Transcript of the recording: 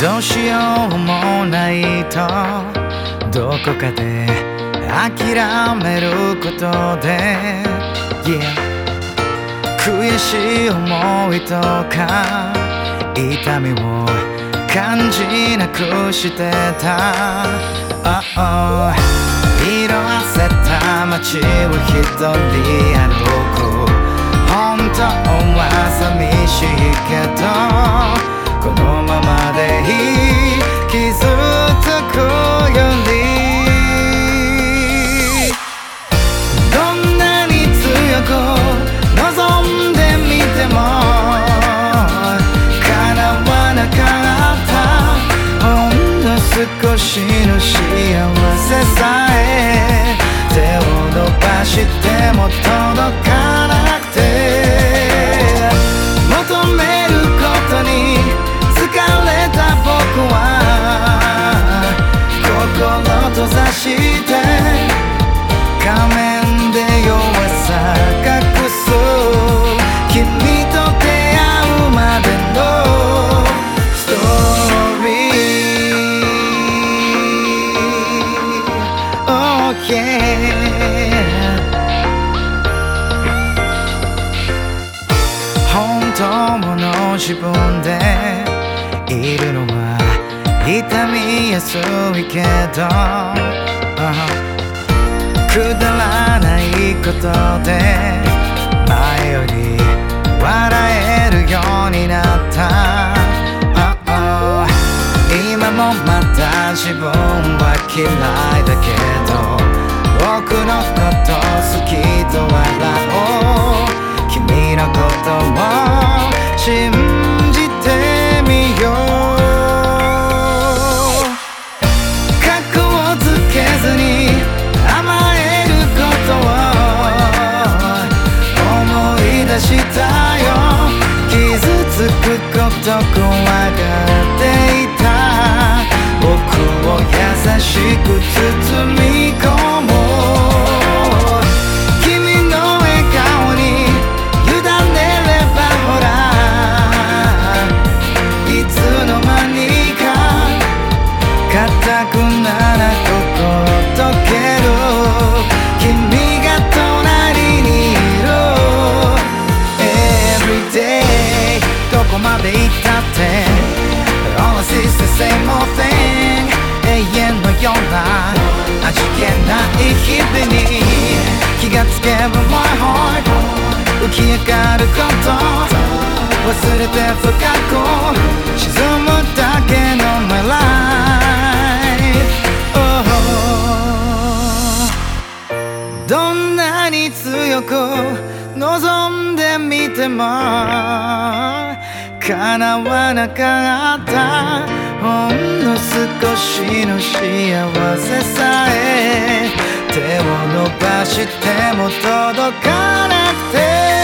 どうしようもないとどこかで諦めることで、悔しい思いとか痛みを感じなくしてた、色あせた街を一人歩く。本当は寂しいけどこのままでいい、傷つくよりどんなに強く望んでみても叶わなかったほんの少しの幸せさえ手を伸ばしても届かなくて、求めることに疲れた僕は心閉ざして仮面で弱さ隠す。君と出会うまでのストーリー、oh yeah。本当の自分でいるのは痛みやすいけど、くだらないことで前より笑えるようになった、今もまた自分は嫌いだけど僕のこと好きと笑おう。君のことを信じてみよう。格をつけずに甘えることを思い出したよ。傷つくこと怖がっていた僕を優しく包み込もう。君の笑顔に委ねればほらいつの間にか固くなら心溶ける。君が隣にいる Everyday どこまで行ったって All I see is the same old thing。 永遠のような味気ない日々に気がつけば My heart 浮き上がること忘れて深く沈むだけの My life、どんなに強く望んでみても叶わなかったほんの少しの幸せさえ手を伸ばしても届かなくて